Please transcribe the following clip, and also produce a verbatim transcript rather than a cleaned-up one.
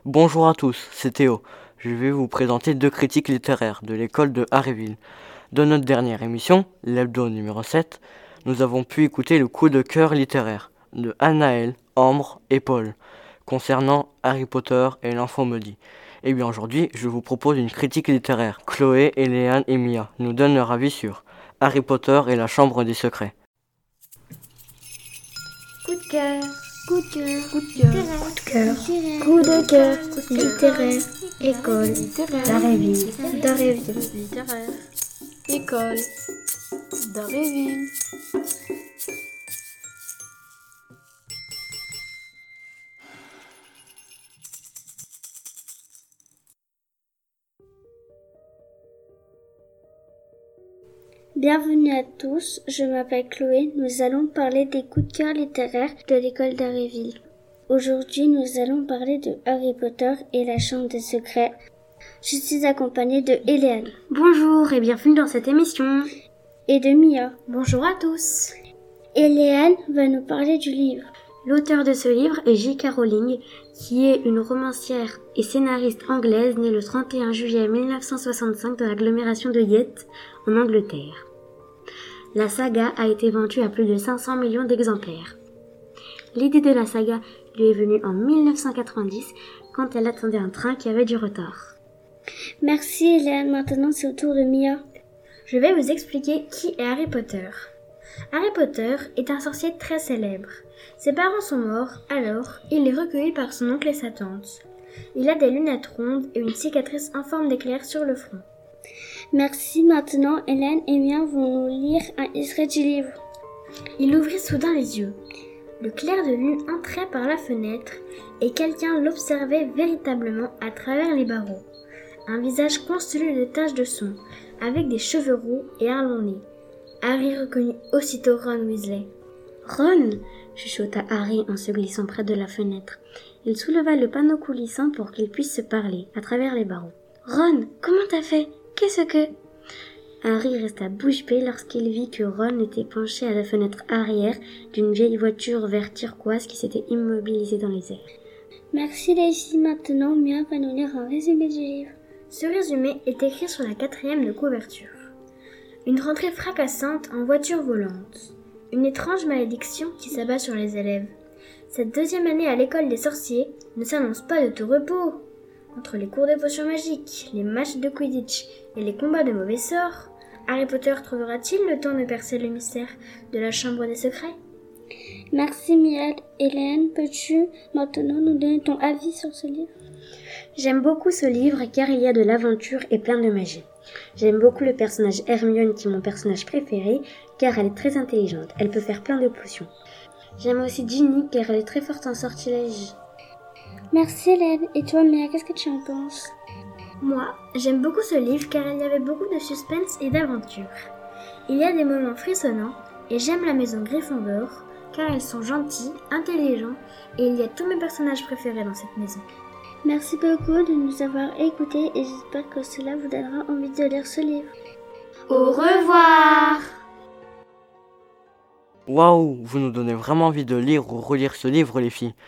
Bonjour à tous, c'est Théo. Je vais vous présenter deux critiques littéraires de l'école de Harryville. Dans notre dernière émission, l'hebdo numéro sept, nous avons pu écouter le coup de cœur littéraire de Anaël, Ambre et Paul concernant Harry Potter et l'enfant maudit. Et bien aujourd'hui, je vous propose une critique littéraire. Chloé, Léane et Mia nous donnent leur avis sur Harry Potter et la chambre des secrets. Coup de cœur, coup de cœur, coup de cœur, coup de cœur, coup de cœur, littéraire, école, d'Harryville, d'Harryville, littéraire, école, d'Harryville. Bienvenue à tous, je m'appelle Chloé, nous allons parler des coups de cœur littéraires de l'école d'Harryville. Aujourd'hui, nous allons parler de Harry Potter et la chambre des secrets. Je suis accompagnée de Léane. Bonjour et bienvenue dans cette émission. Et de Mia. Bonjour à tous. Et Léane va nous parler du livre. L'auteur de ce livre est J K Rowling, qui est une romancière et scénariste anglaise née le trente et un juillet mille neuf cent soixante-cinq dans l'agglomération de Yate, en Angleterre. La saga a été vendue à plus de cinq cents millions d'exemplaires. L'idée de la saga lui est venue en mille neuf cent quatre-vingt-dix, quand elle attendait un train qui avait du retard. Merci Léane, maintenant c'est au tour de Mia. Je vais vous expliquer qui est Harry Potter. Harry Potter est un sorcier très célèbre. Ses parents sont morts, alors il est recueilli par son oncle et sa tante. Il a des lunettes rondes et une cicatrice en forme d'éclair sur le front. Merci, maintenant Hélène et Mia vont nous lire un extrait du livre. Il ouvrit soudain les yeux. Le clair de lune entrait par la fenêtre et quelqu'un l'observait véritablement à travers les barreaux. Un visage constellé de taches de son, avec des cheveux roux et un long nez. Harry reconnut aussitôt Ron Weasley. « Ron !» chuchota Harry en se glissant près de la fenêtre. Il souleva le panneau coulissant pour qu'ils puissent se parler à travers les barreaux. « Ron, comment t'as fait ? Qu'est-ce que... » Harry resta bouche bée lorsqu'il vit que Ron était penché à la fenêtre arrière d'une vieille voiture vert turquoise qui s'était immobilisée dans les airs. Merci les filles, maintenant Mia va nous lire un résumé du livre. Ce résumé est écrit sur la quatrième de couverture. Une rentrée fracassante en voiture volante. Une étrange malédiction qui s'abat sur les élèves. Cette deuxième année à l'école des sorciers ne s'annonce pas de tout repos. Entre les cours de potions magiques, les matchs de Quidditch et les combats de mauvais sorts, Harry Potter trouvera-t-il le temps de percer le mystère de la chambre des secrets ? Merci Mia. Hélène, peux-tu maintenant nous donner ton avis sur ce livre ? J'aime beaucoup ce livre car il y a de l'aventure et plein de magie. J'aime beaucoup le personnage Hermione qui est mon personnage préféré car elle est très intelligente, elle peut faire plein de potions. J'aime aussi Ginny car elle est très forte en sortilège. Merci Hélène. Et toi Mia, qu'est-ce que tu en penses ? Moi, j'aime beaucoup ce livre car il y avait beaucoup de suspense et d'aventure. Il y a des moments frissonnants et j'aime la maison Gryffondor car elles sont gentilles, intelligents et il y a tous mes personnages préférés dans cette maison. Merci beaucoup de nous avoir écoutés et j'espère que cela vous donnera envie de lire ce livre. Au revoir! Waouh, vous nous donnez vraiment envie de lire ou relire ce livre les filles.